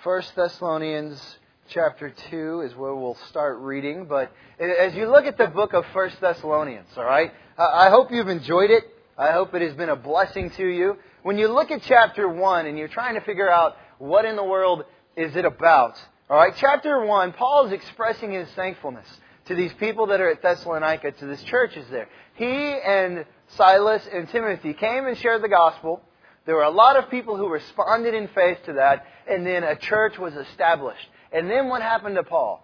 First Thessalonians chapter 2 is where we'll start reading. But as you look at the book of First Thessalonians, all right, I hope you've enjoyed it. I hope it has been a blessing to you. When you look at chapter 1 and you're trying to figure out what in the world is it about, all right, chapter 1, Paul is expressing his thankfulness to these people that are at Thessalonica, to this church is there. He and Silas and Timothy came and shared the gospel. There were a lot of people who responded in faith to that, and then a church was established. And then what happened to Paul?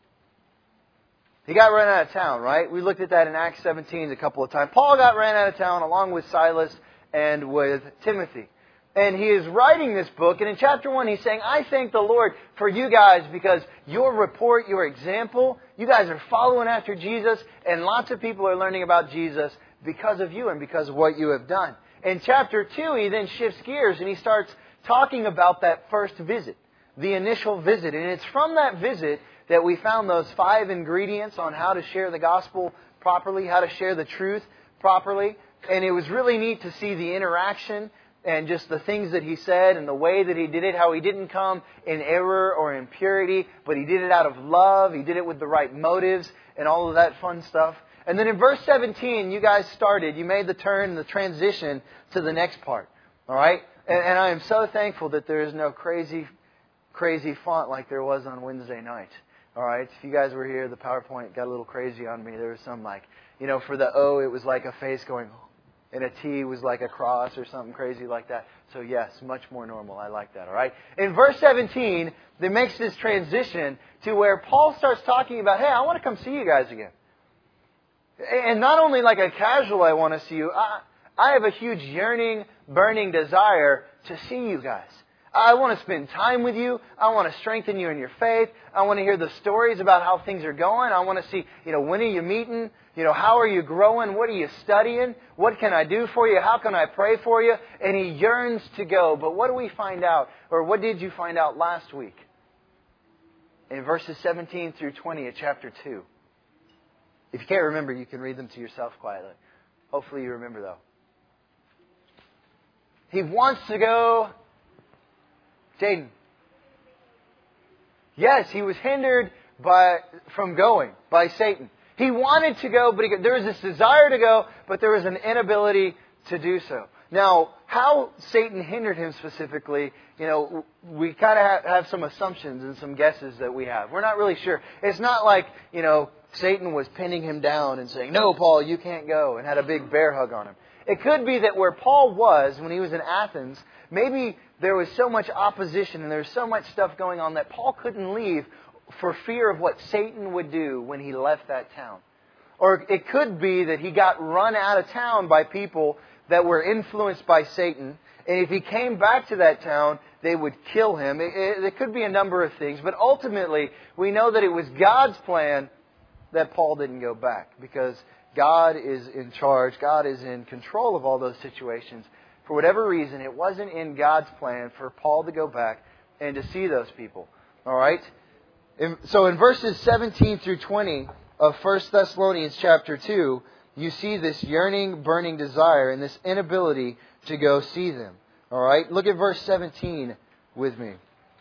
He got run out of town, right? We looked at that in Acts 17 a couple of times. Paul got ran out of town along with Silas and with Timothy. And he is writing this book, and in chapter 1 he's saying, I thank the Lord for you guys because your report, your example, you guys are following after Jesus, and lots of people are learning about Jesus because of you and because of what you have done. In chapter 2, he then shifts gears and he starts talking about that first visit, the initial visit. And it's from that visit that we found those 5 ingredients on how to share the gospel properly, how to share the truth properly. And it was really neat to see the interaction and just the things that he said and the way that he did it, how he didn't come in error or impurity, but he did it out of love, he did it with the right motives and all of that fun stuff. And then in verse 17, you guys you made the turn, the transition to the next part. All right? And I am so thankful that there is no crazy font like there was on Wednesday night. All right? If you guys were here, the PowerPoint got a little crazy on me. There was some for the O, it was like a face going, and a T was like a cross or something crazy like that. So yes, much more normal. I like that. All right? In verse 17, it makes this transition to where Paul starts talking about, hey, I want to come see you guys again. And not only like a casual, I want to see you. I have a huge yearning, burning desire to see you guys. I want to spend time with you. I want to strengthen you in your faith. I want to hear the stories about how things are going. I want to see, when are you meeting? How are you growing? What are you studying? What can I do for you? How can I pray for you? And he yearns to go. But what do we find out? Or what did you find out last week? In verses 17 through 20 of chapter 2. If you can't remember, you can read them to yourself quietly. Hopefully you remember, though. He wants to go. Jaden. Yes, he was hindered from going by Satan. He wanted to go, but there was this desire to go, but there was an inability to do so. Now, how Satan hindered him specifically, we kind of have some assumptions and some guesses that we have. We're not really sure. It's not like, Satan was pinning him down and saying, no, Paul, you can't go, and had a big bear hug on him. It could be that where Paul was when he was in Athens, maybe there was so much opposition and there was so much stuff going on that Paul couldn't leave for fear of what Satan would do when he left that town. Or it could be that he got run out of town by people that were influenced by Satan, and if he came back to that town, they would kill him. It could be a number of things, but ultimately, we know that it was God's plan that Paul didn't go back, because God is in charge, God is in control of all those situations. For whatever reason, it wasn't in God's plan for Paul to go back and to see those people. All right? So in verses 17 through 20 of 1 Thessalonians chapter 2, you see this yearning, burning desire and this inability to go see them. All right? Look at verse 17 with me.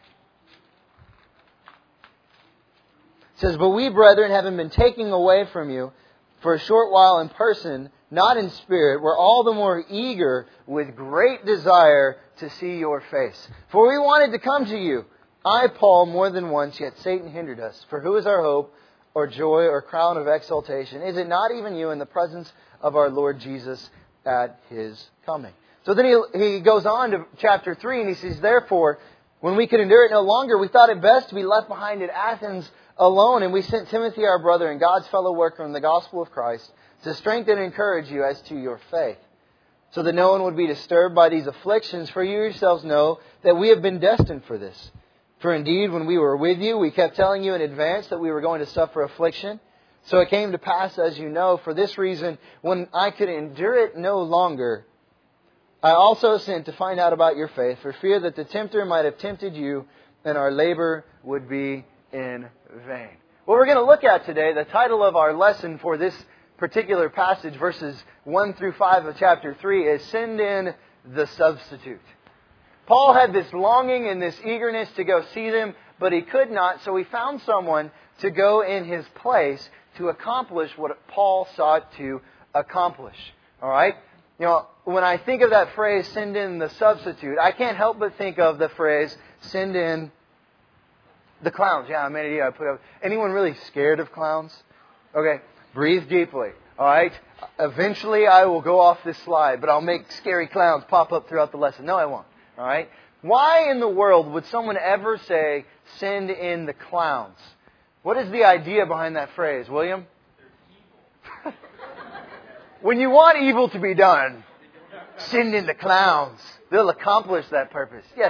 It says, but we, brethren, having been taken away from you for a short while in person, not in spirit, were all the more eager with great desire to see your face. For we wanted to come to you, I, Paul, more than once, yet Satan hindered us. For who is our hope, or joy, or crown of exaltation? Is it not even you in the presence of our Lord Jesus at His coming? So then he goes on to chapter 3, and he says, therefore, when we could endure it no longer, we thought it best to be left behind at Athens alone, and we sent Timothy, our brother and God's fellow worker in the gospel of Christ, to strengthen and encourage you as to your faith, so that no one would be disturbed by these afflictions, for you yourselves know that we have been destined for this. For indeed, when we were with you, we kept telling you in advance that we were going to suffer affliction. So it came to pass, as you know, for this reason, when I could endure it no longer, I also sent to find out about your faith, for fear that the tempter might have tempted you, and our labor would be in vain. What we're going to look at today, the title of our lesson for this particular passage, verses 1 through 5 of chapter 3, is Send in the Substitute. Paul had this longing and this eagerness to go see them, but he could not, so he found someone to go in his place to accomplish what Paul sought to accomplish. All right? When I think of that phrase, send in the substitute, I can't help but think of the phrase, send in the clowns. Yeah, I made it. I put up. Anyone really scared of clowns? Okay, breathe deeply. All right? Eventually I will go off this slide, but I'll make scary clowns pop up throughout the lesson. No, I won't. All right? Why in the world would someone ever say, send in the clowns? What is the idea behind that phrase, William? When you want evil to be done, send in the clowns. They'll accomplish that purpose. Yes?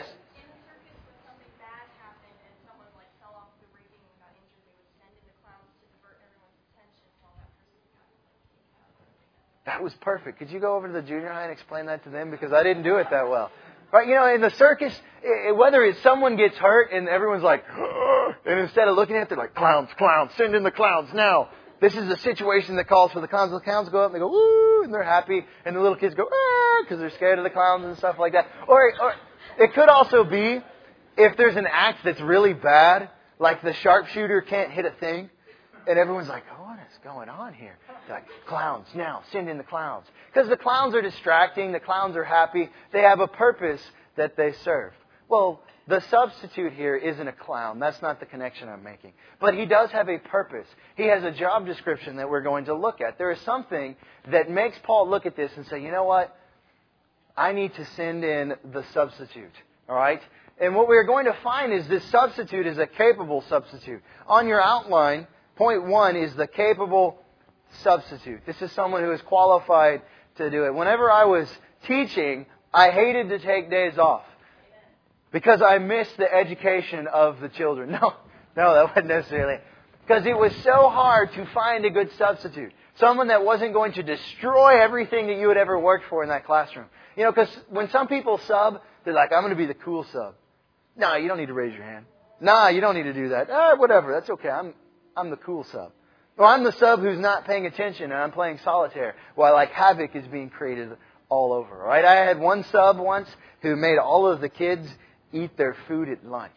That was perfect. Could you go over to the junior high and explain that to them? Because I didn't do it that well. Right? In the circus, whether it's someone gets hurt and everyone's like, and instead of looking at it, they're like, clowns, clowns, send in the clowns now. This is a situation that calls for the clowns. The clowns go up and they go, woo, and they're happy. And the little kids go, because they're scared of the clowns and stuff like that. Or it could also be, if there's an act that's really bad, like the sharpshooter can't hit a thing, and everyone's like, oh, what is going on here? Like, clowns, now, send in the clowns. Because the clowns are distracting, the clowns are happy, they have a purpose that they serve. Well, the substitute here isn't a clown. That's not the connection I'm making. But he does have a purpose. He has a job description that we're going to look at. There is something that makes Paul look at this and say, you know what? I need to send in the substitute. All right? And what we're going to find is this substitute is a capable substitute. On your outline, point 1 is the capable substitute. This is someone who is qualified to do it. Whenever I was teaching, I hated to take days off because I missed the education of the children. No, that wasn't necessarily. Because it was so hard to find a good substitute. Someone that wasn't going to destroy everything that you had ever worked for in that classroom. Because when some people sub, they're like, I'm going to be the cool sub. No, you don't need to raise your hand. Nah, you don't need to do that. Whatever, that's okay. I'm the cool sub. Or I'm the sub who's not paying attention and I'm playing solitaire while like havoc is being created all over. Right? I had one sub once who made all of the kids eat their food at lunch.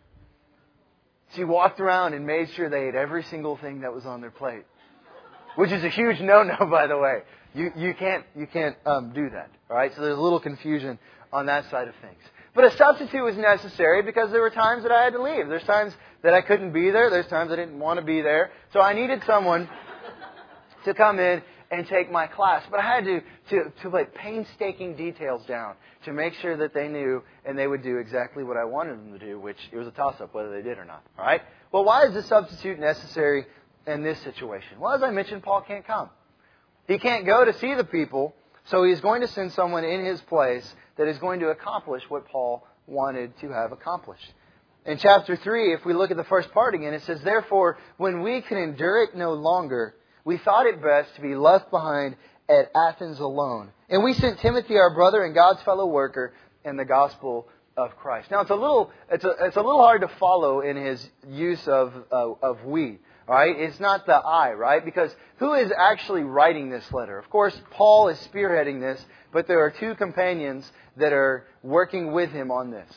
She walked around and made sure they ate every single thing that was on their plate. Which is a huge no-no, by the way. You can't do that. All right? So there's a little confusion on that side of things. But a substitute was necessary because there were times that I had to leave. There's times that I couldn't be there. There's times I didn't want to be there. So I needed someone to come in and take my class. But I had to put painstaking details down to make sure that they knew and they would do exactly what I wanted them to do, which it was a toss-up whether they did or not. All right? Well, why is the substitute necessary in this situation? Well, as I mentioned, Paul can't come. He can't go to see the people, so he's going to send someone in his place that is going to accomplish what Paul wanted to have accomplished. In chapter 3, if we look at the first part again, it says, therefore, when we can endure it no longer, we thought it best to be left behind at Athens alone. And we sent Timothy, our brother and God's fellow worker, in the gospel of Christ. Now, it's a little hard to follow in his use of we. All right? It's not the I, right? Because who is actually writing this letter? Of course, Paul is spearheading this, but there are two companions that are working with him on this.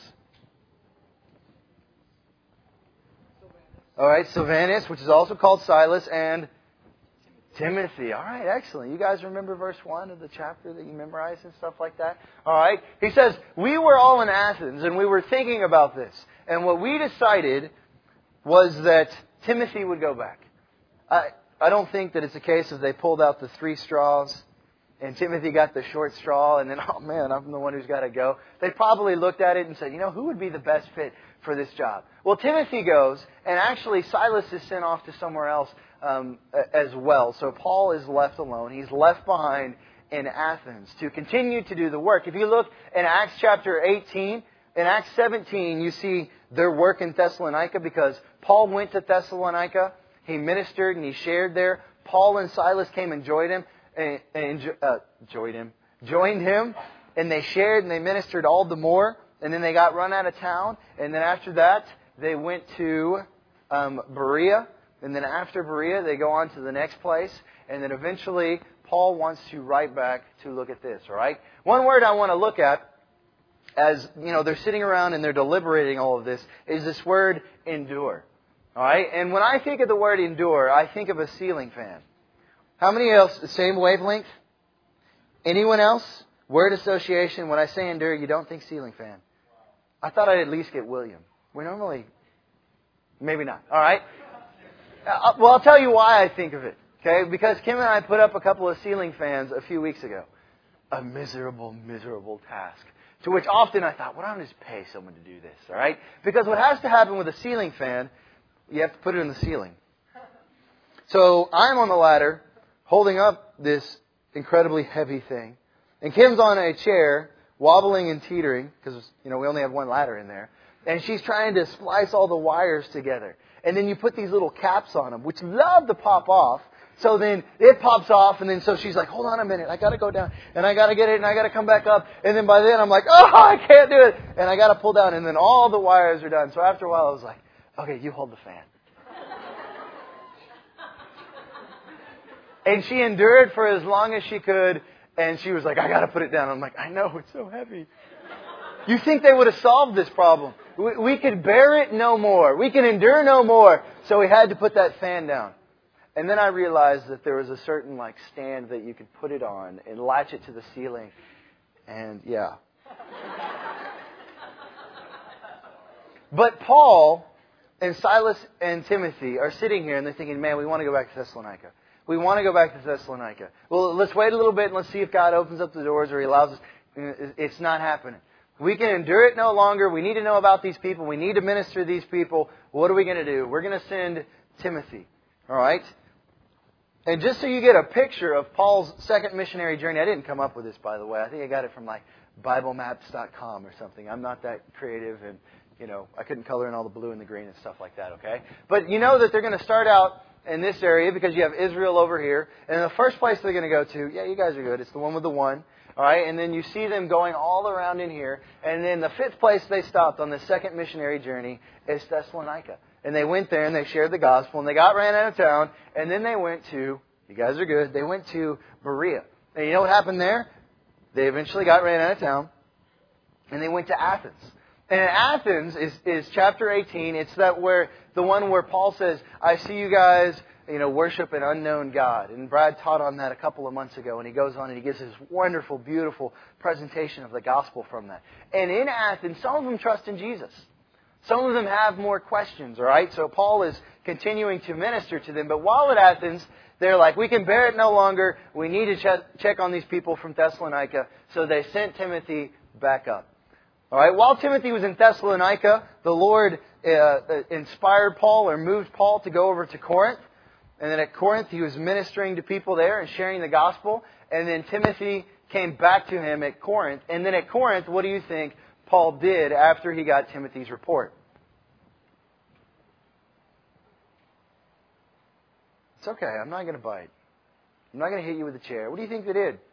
All right, Silvanus, which is also called Silas, and Timothy. All right, excellent. You guys remember verse 1 of the chapter that you memorized and stuff like that? All right. He says, we were all in Athens, and we were thinking about this. And what we decided was that Timothy would go back. I don't think that it's a case of they pulled out the 3 straws and Timothy got the short straw and then, oh man, I'm the one who's got to go. They probably looked at it and said, who would be the best fit for this job? Well, Timothy goes, and actually Silas is sent off to somewhere else as well. So Paul is left alone. He's left behind in Athens to continue to do the work. If you look in Acts chapter 18, in Acts 17, you see their work in Thessalonica because Paul went to Thessalonica. He ministered and he shared there. Paul and Silas came and joined him, and they shared and they ministered all the more. And then they got run out of town. And then after that, they went to Berea. And then after Berea, they go on to the next place. And then eventually, Paul wants to write back to look at this. All right. One word I want to look at as they're sitting around and they're deliberating all of this, is this word endure. All right? And when I think of the word endure, I think of a ceiling fan. How many else, the same wavelength? Anyone else? Word association, when I say endure, you don't think ceiling fan. I thought I'd at least get William. We normally, maybe not. All right? Well, I'll tell you why I think of it. Okay? Because Kim and I put up a couple of ceiling fans a few weeks ago. A miserable, miserable task. To which often I thought, well, I don't just pay someone to do this. All right? Because what has to happen with a ceiling fan, you have to put it in the ceiling. So I'm on the ladder, holding up this incredibly heavy thing. And Kim's on a chair, wobbling and teetering, because we only have one ladder in there. And she's trying to splice all the wires together. And then you put these little caps on them, which love to pop off. So then it pops off, and then so she's like, hold on a minute, I got to go down, and I got to get it, and I got to come back up. And then by then I'm like, oh, I can't do it. And I got to pull down, and then all the wires are done. So after a while I was like, okay, you hold the fan. And she endured for as long as she could, and she was like, I got to put it down. I'm like, I know, it's so heavy. You think they would have solved this problem? We could bear it no more. We can endure no more. So we had to put that fan down. And then I realized that there was a certain stand that you could put it on and latch it to the ceiling. And yeah. But Paul and Silas and Timothy are sitting here and they're thinking, man, we want to go back to Thessalonica. We want to go back to Thessalonica. Well, let's wait a little bit and let's see if God opens up the doors or He allows us. It's not happening. We can endure it no longer. We need to know about these people. We need to minister to these people. What are we going to do? We're going to send Timothy. All right? And just so you get a picture of Paul's second missionary journey, I didn't come up with this, by the way. I think I got it from BibleMaps.com or something. I'm not that creative, and I couldn't color in all the blue and the green and stuff like that. Okay, but you know that they're going to start out in this area because you have Israel over here, and the first place they're going to go to, yeah, you guys are good. It's the one with the one. All right, and then you see them going all around in here, and then the fifth place they stopped on the second missionary journey is Thessalonica. And they went there and they shared the gospel and they got ran out of town. And then they went to, you guys are good, they went to Berea. And you know what happened there? They eventually got ran out of town and they went to Athens. And Athens is chapter 18. It's the one where Paul says, I see you guys, worship an unknown God. And Brad taught on that a couple of months ago. And he goes on and he gives this wonderful, beautiful presentation of the gospel from that. And in Athens, some of them trust in Jesus. Some of them have more questions, all right? So Paul is continuing to minister to them. But while at Athens, they're like, we can bear it no longer. We need to check on these people from Thessalonica. So they sent Timothy back up. All right? While Timothy was in Thessalonica, the Lord inspired Paul or moved Paul to go over to Corinth. And then at Corinth, he was ministering to people there and sharing the gospel. And then Timothy came back to him at Corinth. And then at Corinth, what do you think Paul did after he got Timothy's report? It's okay. I'm not going to bite. I'm not going to hit you with a chair. What do you think they did?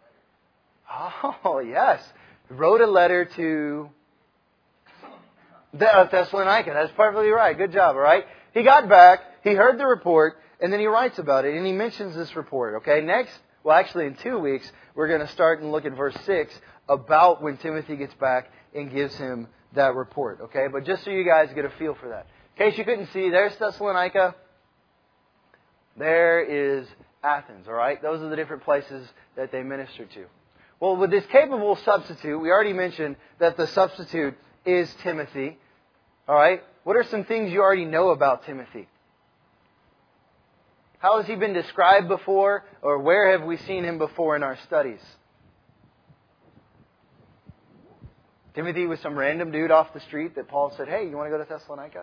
Oh, yes. Wrote a letter to Thessalonica. That's perfectly right. Good job, all right? He got back. He heard the report. And then he writes about it. And he mentions this report, okay? Next, well, actually in 2 weeks, we're going to start and look at verse 6 about when Timothy gets back and gives him that report, okay? But just so you guys get a feel for that. In case you couldn't see, there's Thessalonica. There is Athens, all right? Those are the different places that they ministered to. Well, with this capable substitute, we already mentioned that the substitute is Timothy, all right? What are some things you already know about Timothy? How has he been described before, or where have we seen him before in our studies? Timothy was some random dude off the street that Paul said, hey, you want to go to Thessalonica?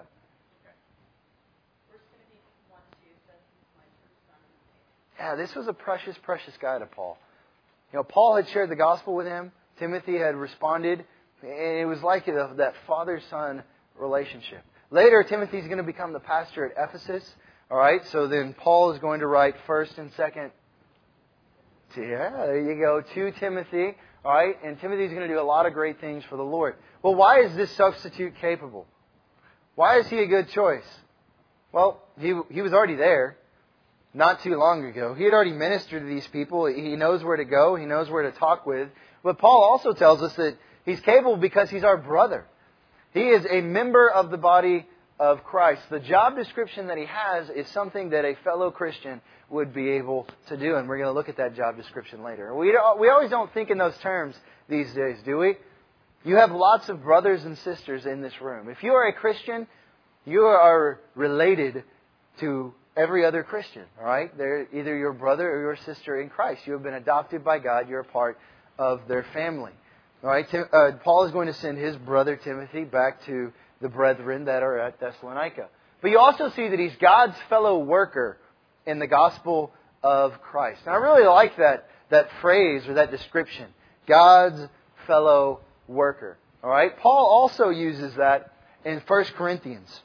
Yeah, this was a precious, precious guy to Paul. Paul had shared the gospel with him. Timothy had responded. And it was like that father-son relationship. Later, Timothy's going to become the pastor at Ephesus. All right, so then Paul is going to write 1st and 2nd. Yeah, there you go, to Timothy. All right, and Timothy's going to do a lot of great things for the Lord. Well, why is this substitute capable? Why is he a good choice? Well, he was already there not too long ago. He had already ministered to these people. He knows where to go. He knows where to talk with. But Paul also tells us that He's capable because He's our brother. He is a member of the body of Christ. The job description that He has is something that a fellow Christian would be able to do. And we're going to look at that job description later. We always don't think in those terms these days, do we? You have lots of brothers and sisters in this room. If you are a Christian, you are related to every other Christian. All right? They're either your brother or your sister in Christ. You have been adopted by God. You're a part of their family. All right? Paul is going to send his brother Timothy back to the brethren that are at Thessalonica. But you also see that he's God's fellow worker in the gospel of Christ. And I really like that phrase or that description. God's fellow worker. All right? Paul also uses that in 1 Corinthians.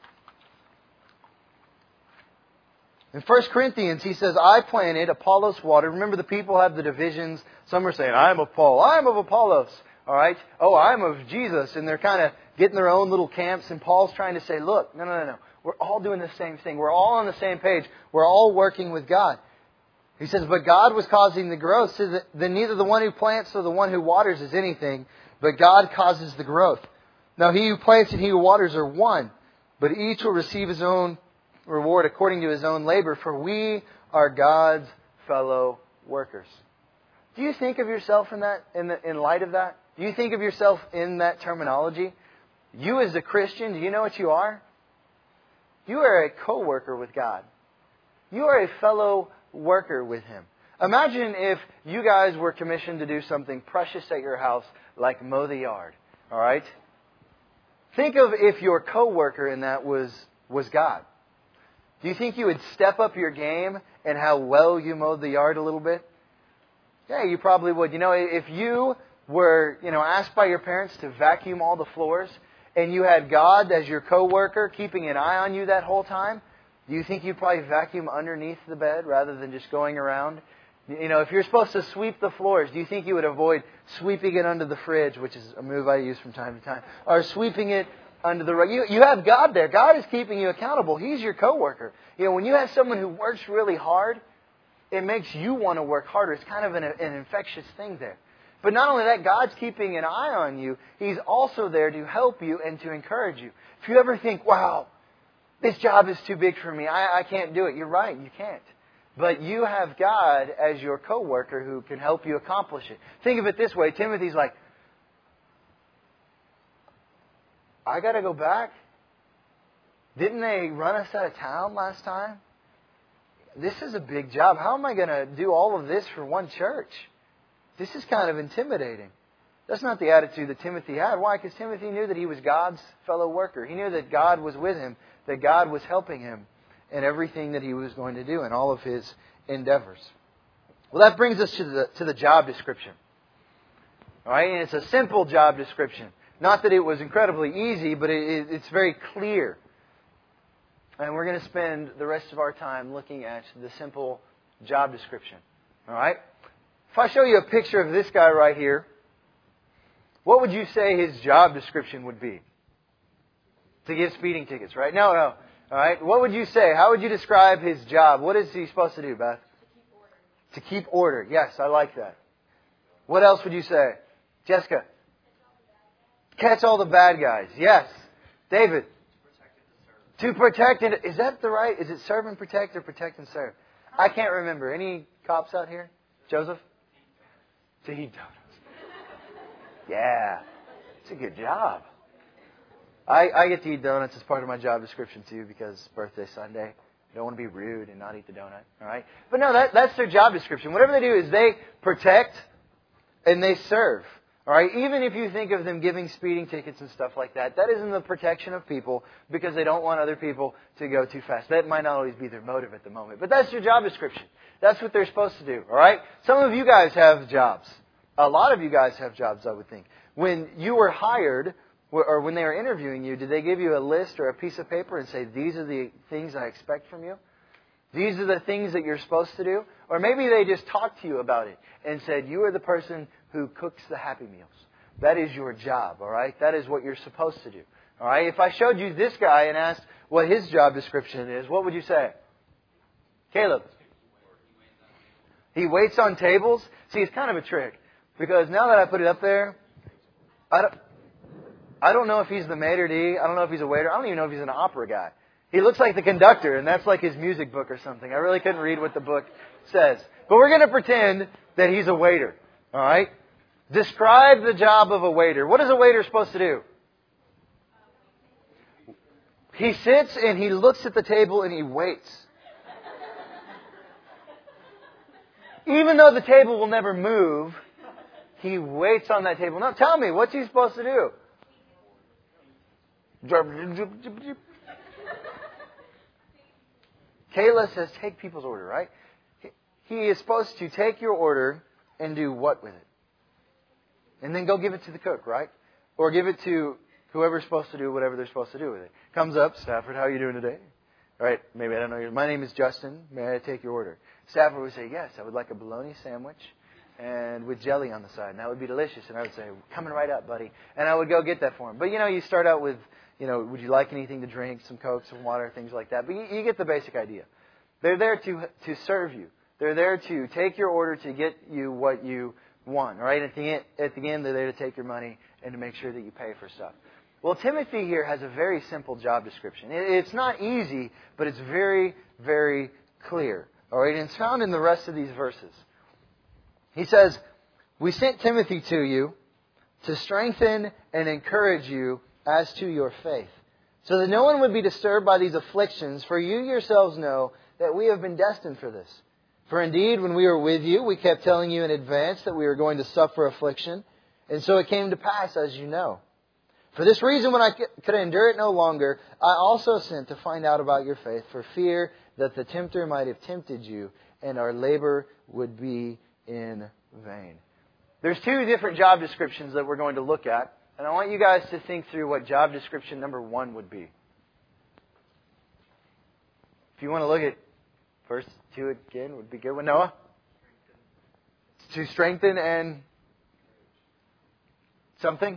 In 1 Corinthians, he says, I planted, Apollos watered. Remember, the people have the divisions. Some are saying, I'm of Paul, I'm of Apollos. All right? Oh, I'm of Jesus. And they're kind of getting their own little camps. And Paul's trying to say, look, no. We're all doing the same thing. We're all on the same page. We're all working with God. He says, but God was causing the growth. So that neither the one who plants nor the one who waters is anything, but God causes the growth. Now he who plants and he who waters are one, but each will receive his own reward according to his own labor, for we are God's fellow workers. Do you think of yourself in light of that? Do you think of yourself in that terminology? You as a Christian, do you know what you are? You are a co-worker with God. You are a fellow worker with Him. Imagine if you guys were commissioned to do something precious at your house, like mow the yard. All right? Think of if your co-worker in that was God. Do you think you would step up your game and how well you mowed the yard a little bit? Yeah, you probably would. You know, if you were, asked by your parents to vacuum all the floors, and you had God as your co-worker keeping an eye on you that whole time, do you think you'd probably vacuum underneath the bed rather than just going around? If you're supposed to sweep the floors, do you think you would avoid sweeping it under the fridge, which is a move I use from time to time, or sweeping it under the rug? You have God there. God is keeping you accountable. He's your co-worker. When you have someone who works really hard, it makes you want to work harder. It's kind of an infectious thing there. But not only that, God's keeping an eye on you. He's also there to help you and to encourage you. If you ever think, wow, this job is too big for me, I can't do it. You're right, you can't. But you have God as your co-worker who can help you accomplish it. Think of it this way. Timothy's like, I got to go back? Didn't they run us out of town last time? This is a big job. How am I going to do all of this for one church? This is kind of intimidating. That's not the attitude that Timothy had. Why? Because Timothy knew that he was God's fellow worker. He knew that God was with him, that God was helping him in everything that he was going to do in all of his endeavors. Well, that brings us to the job description. All right, and it's a simple job description. Not that it was incredibly easy, but it's very clear. And we're going to spend the rest of our time looking at the simple job description. All right? If I show you a picture of this guy right here, what would you say his job description would be? To give speeding tickets, right? No. All right? What would you say? How would you describe his job? What is he supposed to do, Beth? To keep order. Yes, I like that. What else would you say? Jessica? Catch all the bad guys. Yes. David? To protect and... Is that the right... Is it serve and protect or protect and serve? I can't remember. Any cops out here? Joseph? To eat donuts. Yeah. It's a good job. I get to eat donuts as part of my job description too because it's birthday Sunday. I don't want to be rude and not eat the donut. All right? But no, that's their job description. Whatever they do is they protect and they serve. All right? Even if you think of them giving speeding tickets and stuff like that, that isn't the protection of people because they don't want other people to go too fast. That might not always be their motive at the moment. But that's your job description. That's what they're supposed to do. All right? Some of you guys have jobs. A lot of you guys have jobs, I would think. When you were hired, or when they were interviewing you, did they give you a list or a piece of paper and say, these are the things I expect from you? These are the things that you're supposed to do? Or maybe they just talked to you about it and said, you are the person who cooks the Happy Meals. That is your job, all right? That is what you're supposed to do. All right? If I showed you this guy and asked what his job description is, what would you say? Caleb? He waits on tables? See, it's kind of a trick. Because now that I put it up there, I don't know if he's the maitre d'. I don't know if he's a waiter. I don't even know if he's an opera guy. He looks like the conductor, and that's like his music book or something. I really couldn't read what the book says. But we're going to pretend that he's a waiter. All right? Describe the job of a waiter. What is a waiter supposed to do? He sits and he looks at the table and he waits. Even though the table will never move, he waits on that table. Now tell me, what's he supposed to do? Kayla says, take people's order, right? He is supposed to take your order and do what with it? And then go give it to the cook, right? Or give it to whoever's supposed to do whatever they're supposed to do with it. Comes up, Stafford, how are you doing today? All right, maybe I don't know your... My name is Justin. May I take your order? Stafford would say, yes, I would like a bologna sandwich and with jelly on the side. And that would be delicious. And I would say, coming right up, buddy. And I would go get that for him. But, you start out with, would you like anything to drink? Some Coke, some water, things like that. But you get the basic idea. They're there to serve you. They're there to take your order to get you what you want. Right? At the end, they're there to take your money and to make sure that you pay for stuff. Well, Timothy here has a very simple job description. It's not easy, but it's very, very clear. All right, and it's found in the rest of these verses. He says, we sent Timothy to you to strengthen and encourage you as to your faith, so that no one would be disturbed by these afflictions, for you yourselves know that we have been destined for this. For indeed, when we were with you, we kept telling you in advance that we were going to suffer affliction, and so it came to pass, as you know. For this reason, when I could endure it no longer, I also sent to find out about your faith, for fear that the tempter might have tempted you, and our labor would be in vain. There's two different job descriptions that we're going to look at, and I want you guys to think through what job description number 1 would be. If you want to look at verse 2 again, would be good one. Noah? To strengthen and something?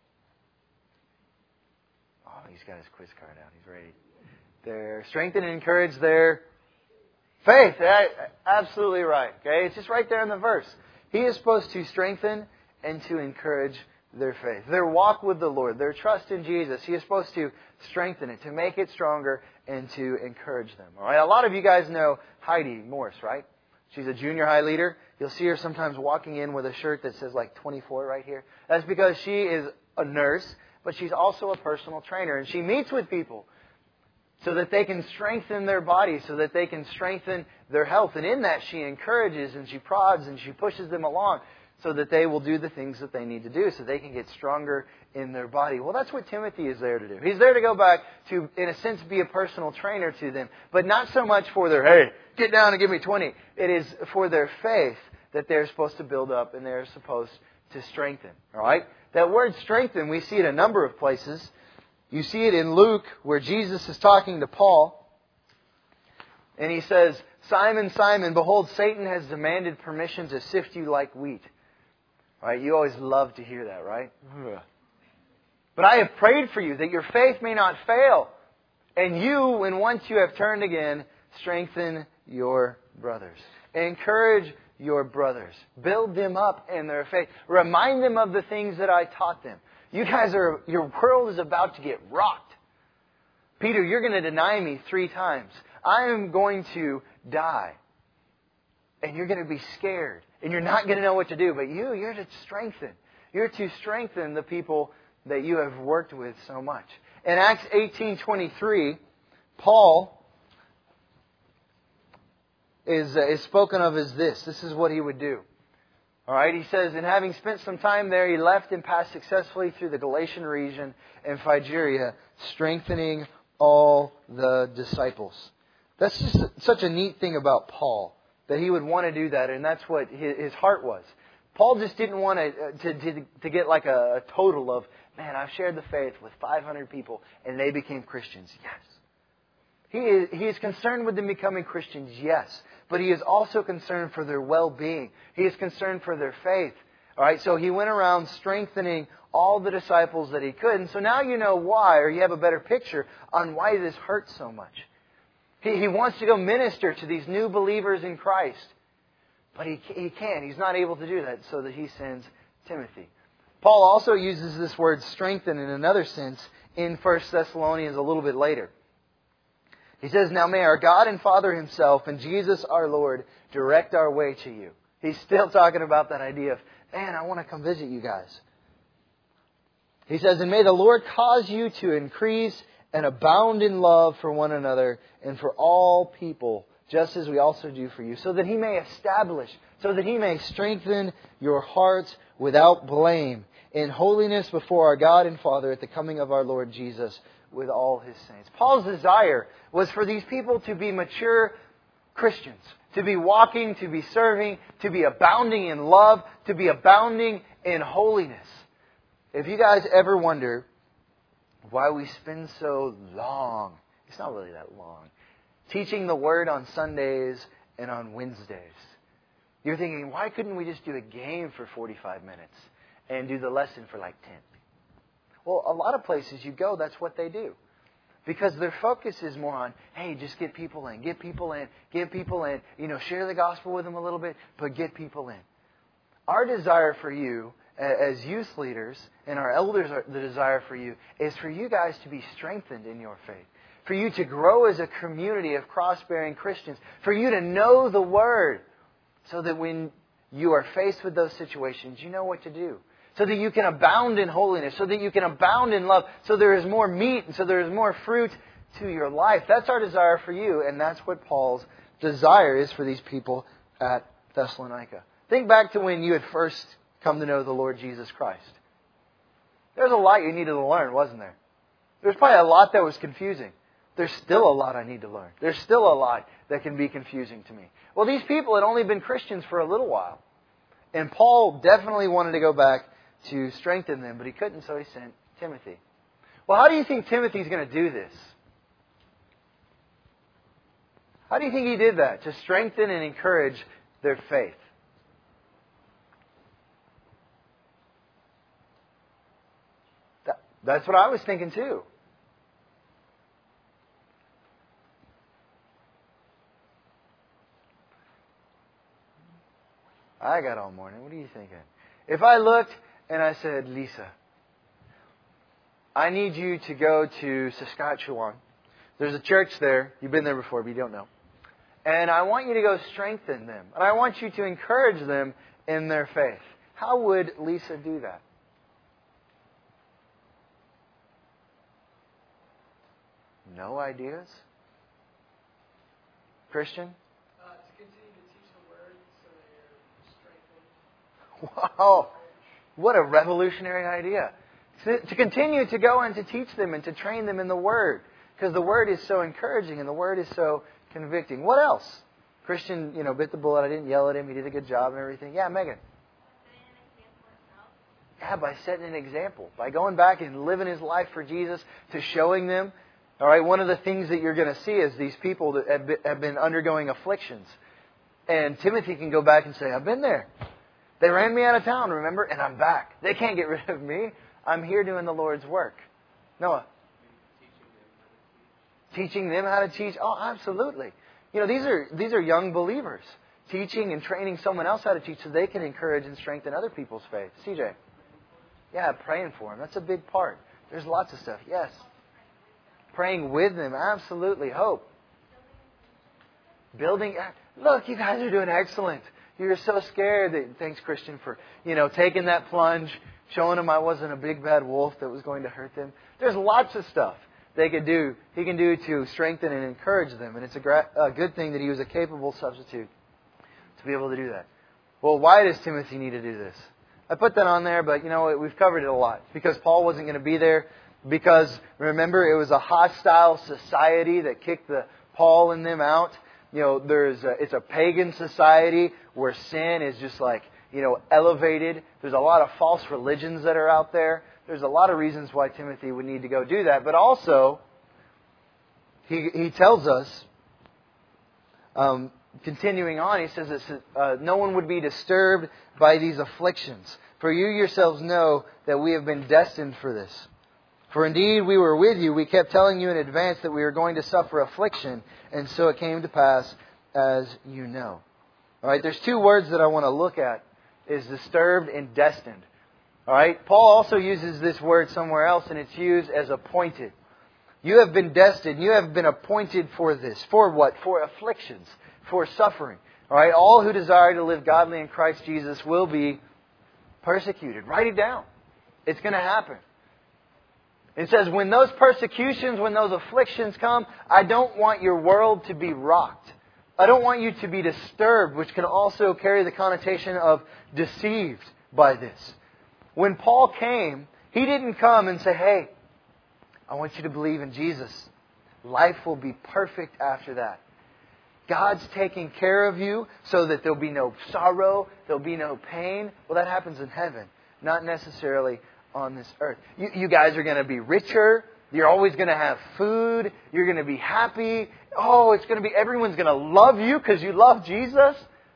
He's got his quiz card out. He's ready. They're strengthen and encourage their faith. Absolutely right. Okay, it's just right there in the verse. He is supposed to strengthen and to encourage their faith. Their walk with the Lord, their trust in Jesus. He is supposed to strengthen it, to make it stronger, and to encourage them. All right. A lot of you guys know Heidi Morse, right? She's a junior high leader. You'll see her sometimes walking in with a shirt that says like 24 right here. That's because she is a nurse, but she's also a personal trainer. And she meets with people so that they can strengthen their bodies, so that they can strengthen their health. And in that, she encourages and she prods and she pushes them along so that they will do the things that they need to do, so they can get stronger in their body. Well, that's what Timothy is there to do. He's there to go back to, in a sense, be a personal trainer to them. But not so much for their, hey, get down and give me 20. It is for their faith that they're supposed to build up and they're supposed to strengthen. All right? That word strengthen, we see it a number of places. You see it in Luke, where Jesus is talking to Paul. And he says, Simon, Simon, behold, Satan has demanded permission to sift you like wheat. Right? You always love to hear that, right? But I have prayed for you that your faith may not fail. And you, when once you have turned again, strengthen your brothers. Encourage your brothers. Build them up in their faith. Remind them of the things that I taught them. You guys your world is about to get rocked. Peter, you're going to deny me 3 times. I am going to die. And you're going to be scared. And you're not going to know what to do. But you're to strengthen. You're to strengthen the people that you have worked with so much. In Acts 18:23, Paul is spoken of as this. This is what he would do. All right, he says, and having spent some time there, he left and passed successfully through the Galatian region and Phrygia, strengthening all the disciples. That's just such a neat thing about Paul, that he would want to do that, and that's what his heart was. Paul just didn't want to get like a total of, man, I've shared the faith with 500 people and they became Christians. Yes. He is concerned with them becoming Christians, yes. But he is also concerned for their well-being. He is concerned for their faith. All right, so he went around strengthening all the disciples that he could. And so now you know why, or you have a better picture on why this hurts so much. He wants to go minister to these new believers in Christ. But he can't. He's not able to do that, so that he sends Timothy. Paul also uses this word strengthen in another sense in 1 Thessalonians a little bit later. He says, now may our God and Father Himself and Jesus our Lord direct our way to you. He's still talking about that idea of, man, I want to come visit you guys. He says, and may the Lord cause you to increase and abound in love for one another and for all people, just as we also do for you, so that He may establish, so that He may strengthen your hearts without blame in holiness before our God and Father at the coming of our Lord Jesus with all His saints. Paul's desire was for these people to be mature Christians, to be walking, to be serving, to be abounding in love, to be abounding in holiness. If you guys ever wonder why we spend so long, it's not really that long, teaching the Word on Sundays and on Wednesdays. You're thinking, why couldn't we just do a game for 45 minutes and do the lesson for like 10? Well, a lot of places you go, that's what they do. Because their focus is more on, hey, just get people in, get people in, get people in. You know, share the gospel with them a little bit, but get people in. Our desire for you as youth leaders, and our elders, the desire for you, is for you guys to be strengthened in your faith. For you to grow as a community of cross-bearing Christians. For you to know the Word. So that when you are faced with those situations, you know what to do. So that you can abound in holiness. So that you can abound in love. So there is more meat and so there is more fruit to your life. That's our desire for you. And that's what Paul's desire is for these people at Thessalonica. Think back to when you had first come to know the Lord Jesus Christ. There's a lot you needed to learn, wasn't there? There's probably a lot that was confusing. There's still a lot I need to learn. There's still a lot that can be confusing to me. Well, these people had only been Christians for a little while. And Paul definitely wanted to go back to strengthen them, but he couldn't, so he sent Timothy. Well, how do you think Timothy's going to do this? How do you think he did that? To strengthen and encourage their faith. That's what I was thinking too. I got all morning. What are you thinking? If I looked and I said, Lisa, I need you to go to Saskatchewan. There's a church there. You've been there before, but you don't know. And I want you to go strengthen them. And I want you to encourage them in their faith. How would Lisa do that? No ideas? Christian? To continue to teach the Word so that you're strengthened. Wow! What a revolutionary idea. To continue to go and to teach them and to train them in the Word. Because the Word is so encouraging and the Word is so convicting. What else? Christian, bit the bullet. I didn't yell at him. He did a good job and everything. Yeah, Megan? Yeah, by setting an example. By going back and living his life for Jesus, to showing them. All right, one of the things that you're going to see is these people that have been undergoing afflictions. And Timothy can go back and say, I've been there. They ran me out of town, remember? And I'm back. They can't get rid of me. I'm here doing the Lord's work. Noah? Teaching them how to teach? Oh, absolutely. These are young believers. Teaching and training someone else how to teach so they can encourage and strengthen other people's faith. CJ? Yeah, praying for them. That's a big part. There's lots of stuff. Yes. Praying with them. Absolutely. Hope. Building. Look, you guys are doing excellent. You're so scared. Thanks, Christian, for, taking that plunge, showing them I wasn't a big bad wolf that was going to hurt them. There's lots of stuff he can do to strengthen and encourage them. And it's a good thing that he was a capable substitute to be able to do that. Well, why does Timothy need to do this? I put that on there, but we've covered it a lot. It's because Paul wasn't going to be there. Because, remember, it was a hostile society that kicked Paul and them out. It's a pagan society where sin is just elevated. There's a lot of false religions that are out there. There's a lot of reasons why Timothy would need to go do that. But also, he tells us, continuing on, he says that no one would be disturbed by these afflictions. For you yourselves know that we have been destined for this. For indeed we were with you. We kept telling you in advance that we were going to suffer affliction. And so it came to pass as you know. All right, there's two words that I want to look at. Is disturbed and destined. All right? Paul also uses this word somewhere else, and it's used as appointed. You have been destined. You have been appointed for this. For what? For afflictions. For suffering. All right? All who desire to live godly in Christ Jesus will be persecuted. Write it down. It's going to happen. It says, when those persecutions, when those afflictions come, I don't want your world to be rocked. I don't want you to be disturbed, which can also carry the connotation of deceived by this. When Paul came, he didn't come and say, hey, I want you to believe in Jesus. Life will be perfect after that. God's taking care of you so that there'll be no sorrow, there'll be no pain. Well, that happens in heaven, not necessarily on this earth. You guys are going to be richer. You're always going to have food. You're going to be happy. Oh, everyone's going to love you because you love Jesus.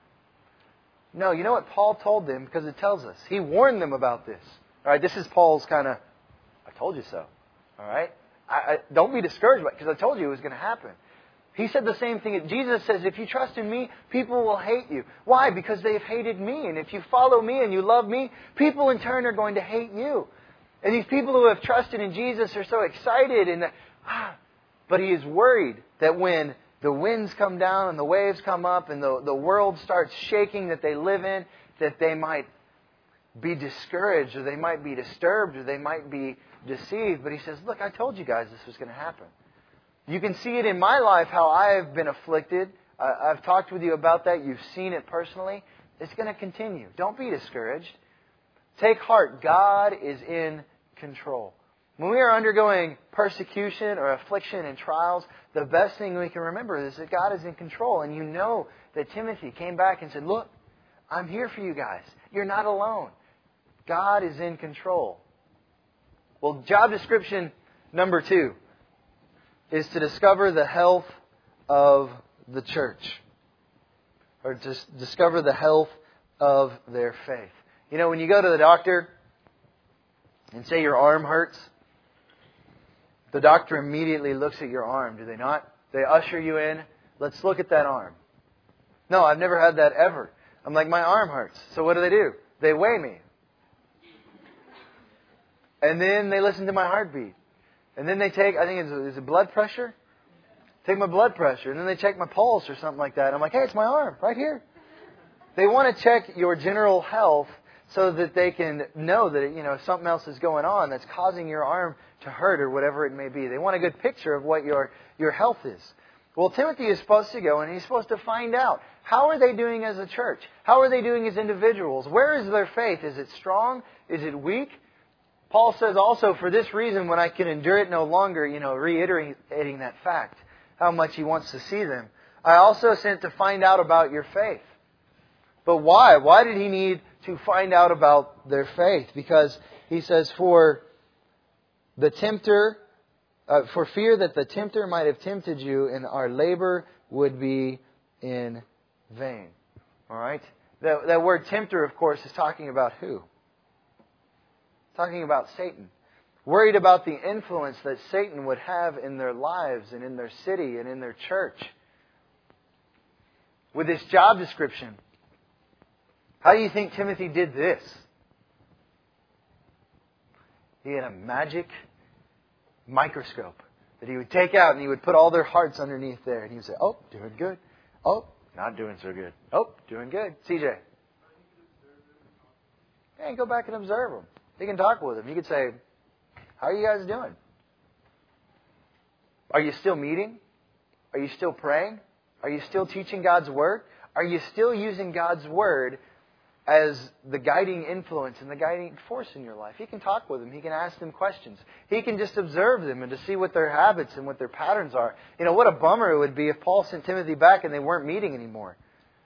No, you know what Paul told them? Because it tells us. He warned them about this. All right, this is Paul's kind of, I told you so. All right? Don't be discouraged because I told you it was going to happen. He said the same thing. Jesus says, if you trust in me, people will hate you. Why? Because they've hated me. And if you follow me and you love me, people in turn are going to hate you. And these people who have trusted in Jesus are so excited. But he is worried that when the winds come down and the waves come up and the world starts shaking that they live in, that they might be discouraged or they might be disturbed or they might be deceived. But he says, look, I told you guys this was going to happen. You can see it in my life how I have been afflicted. I've talked with you about that. You've seen it personally. It's going to continue. Don't be discouraged. Take heart. God is in control. When we are undergoing persecution or affliction and trials, the best thing we can remember is that God is in control. And you know that Timothy came back and said, look, I'm here for you guys. You're not alone. God is in control. Well, job description number 2 is to discover the health of the church. Or to discover the health of their faith. You know, when you go to the doctor and say your arm hurts, the doctor immediately looks at your arm, do they not? They usher you in. Let's look at that arm. No, I've never had that ever. I'm like, my arm hurts. So what do? They weigh me. And then they listen to my heartbeat. And then they take, I think is it blood pressure? Take my blood pressure. And then they check my pulse or something like that. I'm like, hey, it's my arm right here. They want to check your general health so that they can know that, if something else is going on that's causing your arm to hurt or whatever it may be. They want a good picture of what your health is. Well, Timothy is supposed to go and he's supposed to find out, how are they doing as a church? How are they doing as individuals? Where is their faith? Is it strong? Is it weak? Paul says also, for this reason, when I can endure it no longer, reiterating that fact, how much he wants to see them. I also sent to find out about your faith. But why? Why did he need to find out about their faith? Because he says, for fear that the tempter might have tempted you and our labor would be in vain. All right? That word tempter, of course, is talking about who? Talking about Satan. Worried about the influence that Satan would have in their lives and in their city and in their church. With this job description, how do you think Timothy did this? He had a magic microscope that he would take out and he would put all their hearts underneath there. And he would say, oh, doing good. Oh, not doing so good. Oh, doing good. CJ. Hey, go back and observe them. You can talk with them. You could say, how are you guys doing? Are you still meeting? Are you still praying? Are you still teaching God's Word? Are you still using God's Word as the guiding influence and the guiding force in your life? He can talk with them. He can ask them questions. He can just observe them and to see what their habits and what their patterns are. What a bummer it would be if Paul sent Timothy back and they weren't meeting anymore.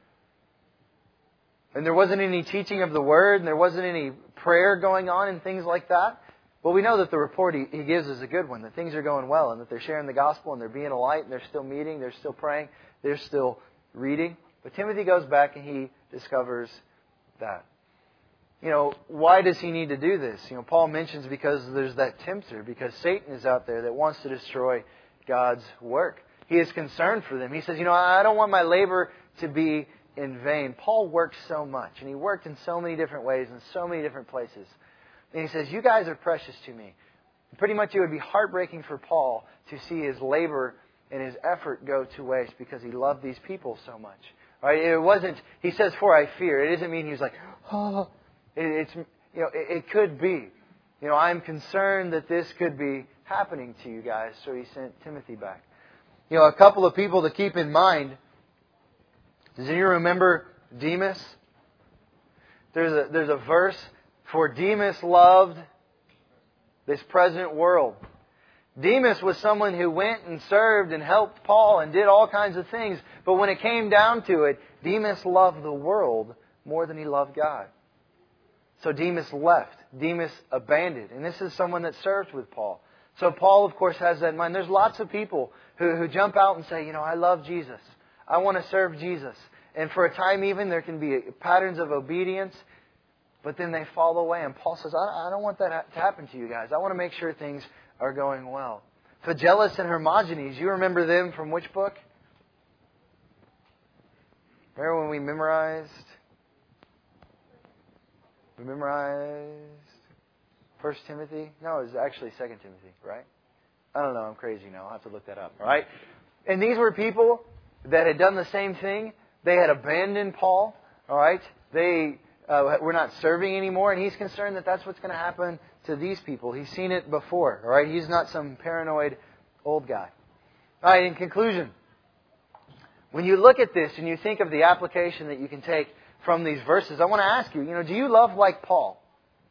And there wasn't any teaching of the Word and there wasn't any prayer going on and things like that. Well, we know that the report he gives is a good one, that things are going well and that they're sharing the gospel and they're being a light and they're still meeting, they're still praying, they're still reading. But Timothy goes back and he discovers that. Why does he need to do this? Paul mentions because there's that tempter, because Satan is out there that wants to destroy God's work. He is concerned for them. He says, I don't want my labor to be in vain. Paul worked so much, and he worked in so many different ways, in so many different places. And he says, you guys are precious to me. Pretty much it would be heartbreaking for Paul to see his labor and his effort go to waste because he loved these people so much. Right? It wasn't, he says, for I fear. It doesn't mean he was like, oh. It could be. I'm concerned that this could be happening to you guys. So he sent Timothy back. A couple of people to keep in mind. Does anyone remember Demas? There's a verse, for Demas loved this present world. Demas was someone who went and served and helped Paul and did all kinds of things. But when it came down to it, Demas loved the world more than he loved God. So Demas left. Demas abandoned. And this is someone that served with Paul. So Paul, of course, has that in mind. There's lots of people who jump out and say, I love Jesus. I want to serve Jesus. And for a time even, there can be patterns of obedience. But then they fall away. And Paul says, I don't want that to happen to you guys. I want to make sure things are going well. Phygellus and Hermogenes, you remember them from which book? Remember when we memorized 1 Timothy? No, it was actually 2 Timothy, right? I don't know, I'm crazy now. I'll have to look that up, all right? And these were people that had done the same thing. They had abandoned Paul, all right? They were not serving anymore, and he's concerned that that's what's going to happen to these people. He's seen it before, all right? He's not some paranoid old guy. All right, in conclusion, when you look at this and you think of the application that you can take from these verses, I want to ask you, do you love like Paul?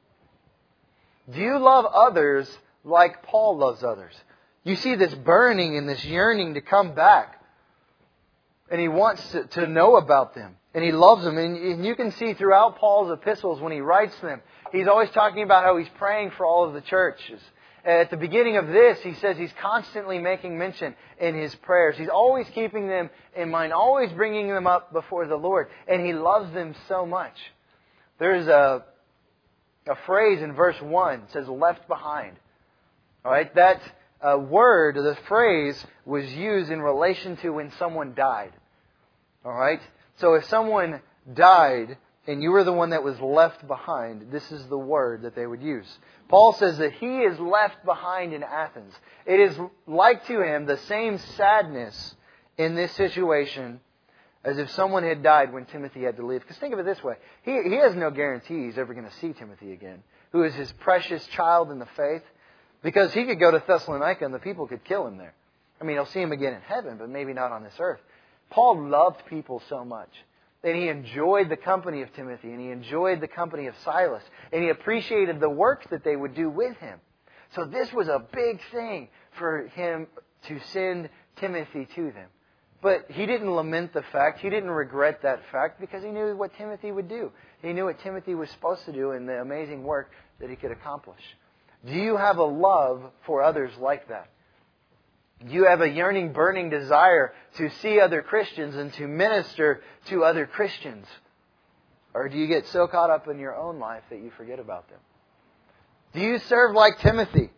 Do you love others like Paul loves others? You see this burning and this yearning to come back. And he wants to know about them. And he loves them. And you can see throughout Paul's epistles when he writes them, he's always talking about how he's praying for all of the churches. At the beginning of this, he says he's constantly making mention in his prayers. He's always keeping them in mind, always bringing them up before the Lord. And he loves them so much. There's a phrase in verse 1. It says, left behind. All right, that word, the phrase, was used in relation to when someone died. All right? So if someone died and you were the one that was left behind, this is the word that they would use. Paul says that he is left behind in Athens. It is like to him the same sadness in this situation as if someone had died when Timothy had to leave. Because think of it this way. He has no guarantee he's ever going to see Timothy again, who is his precious child in the faith. Because he could go to Thessalonica and the people could kill him there. I mean, he'll see him again in heaven, but maybe not on this earth. Paul loved people so much. And he enjoyed the company of Timothy, and he enjoyed the company of Silas, and he appreciated the work that they would do with him. So this was a big thing for him to send Timothy to them. But he didn't lament the fact, he didn't regret that fact, because he knew what Timothy would do. He knew what Timothy was supposed to do and the amazing work that he could accomplish. Do you have a love for others like that? Do you have a yearning, burning desire to see other Christians and to minister to other Christians? Or do you get so caught up in your own life that you forget about them? Do you serve like Timothy?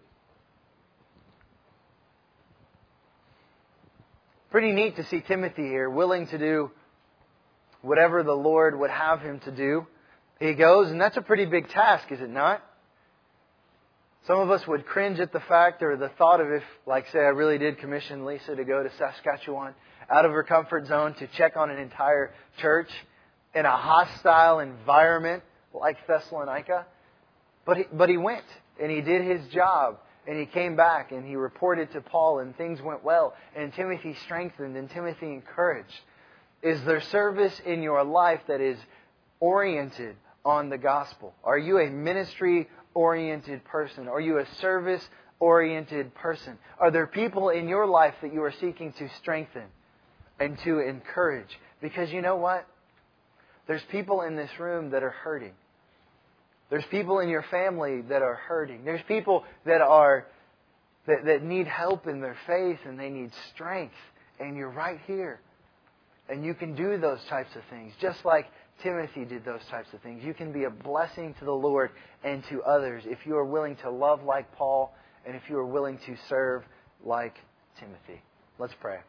Pretty neat to see Timothy here, willing to do whatever the Lord would have him to do. He goes, and that's a pretty big task, is it not? Some of us would cringe at the fact or the thought of if, like say, I really did commission Lisa to go to Saskatchewan out of her comfort zone to check on an entire church in a hostile environment like Thessalonica. But he went and he did his job and he came back and he reported to Paul and things went well and Timothy strengthened and Timothy encouraged. Is there service in your life that is oriented on the gospel? Are you a ministry-oriented person? Are you a service-oriented person? Are there people in your life that you are seeking to strengthen and to encourage? Because you know what? There's people in this room that are hurting. There's people in your family that are hurting. There's people that need help in their faith and they need strength. And you're right here. And you can do those types of things. Just like Timothy did those types of things. You can be a blessing to the Lord and to others if you are willing to love like Paul and if you are willing to serve like Timothy. Let's pray.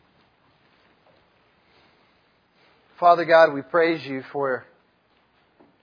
Father God, we praise you for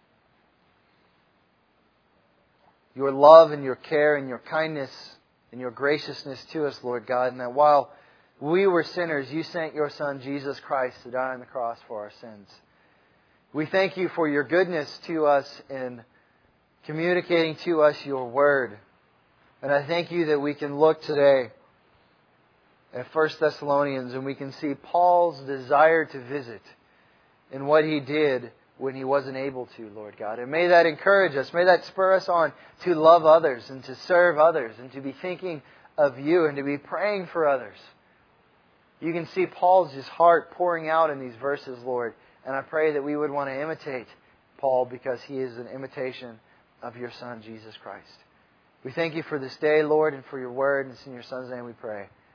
your love and your care and your kindness and your graciousness to us, Lord God, and that while we were sinners, you sent your Son, Jesus Christ, to die on the cross for our sins. We thank you for your goodness to us in communicating to us your Word. And I thank you that we can look today at 1 Thessalonians and we can see Paul's desire to visit and what he did when he wasn't able to, Lord God. And may that encourage us. May that spur us on to love others and to serve others and to be thinking of you and to be praying for others. You can see Paul's just heart pouring out in these verses, Lord. And I pray that we would want to imitate Paul because he is an imitation of your Son, Jesus Christ. We thank you for this day, Lord, and for your word. And it's in your Son's name we pray.